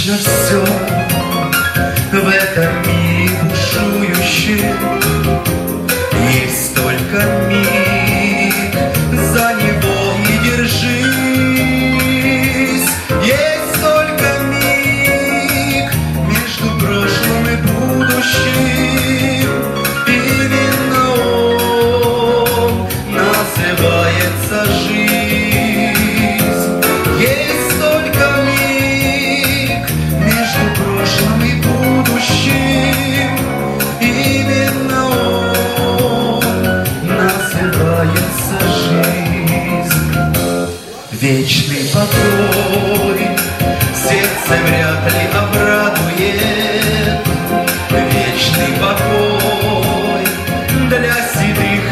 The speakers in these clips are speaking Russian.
вечно все в этом мире бушующем. Есть только миг, за него и держись. Есть только миг между прошлым и будущим. Именно он называется жизнь. Есть только миг между прошлым и будущим. Именно он называется жизнь. Вечный покой сердце вряд ли обрадует. Вечный покой для седых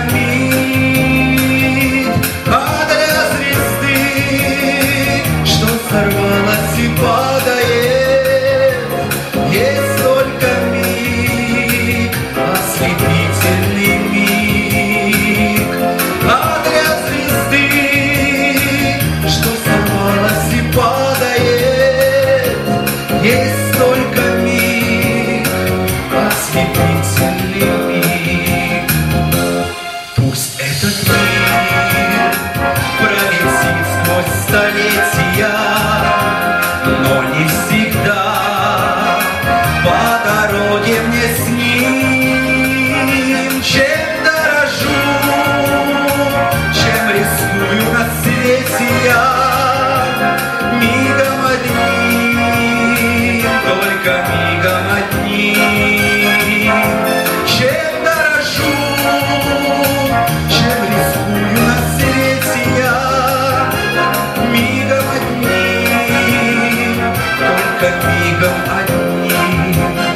пирамид, а для звезды, что сорвалась и падает, есть только миг, ослепительный миг. А для звезды, что сорвалась и падает, есть только миг, ослепительный миг. Пусть этот мир пролетит сквозь столетия, но не всегда по дороге мне с ним. Чем дорожу, чем рискую на свете я, мигом одним, только мигом одним. Чем дорожу, чем рискую на свете я, мигом одним, только мигом одним.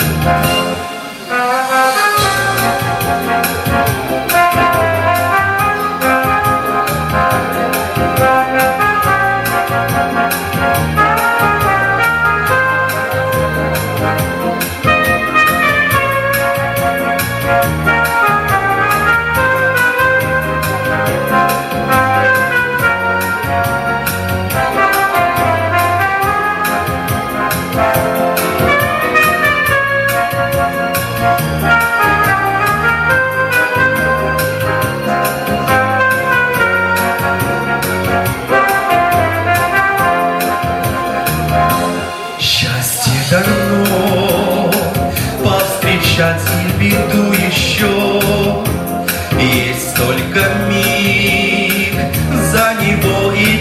Счастье дано повстречать и беду еще. Есть только миг, за него и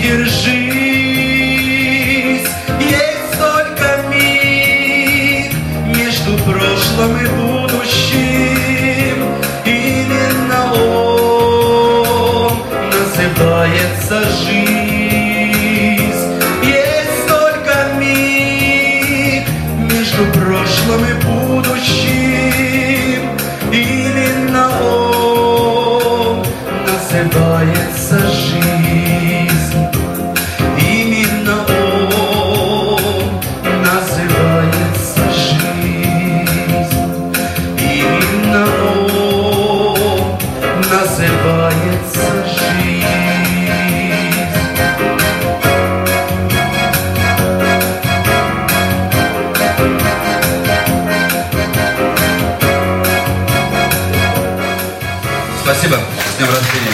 держись. Есть только миг между прошлым и будущим. Именно он называется жизнь. Есть только миг между прошлым и будущим. Именно он называется жизнь. Именно он называется жизнь. Именно он называется жизнь. Спасибо. С днем рождения.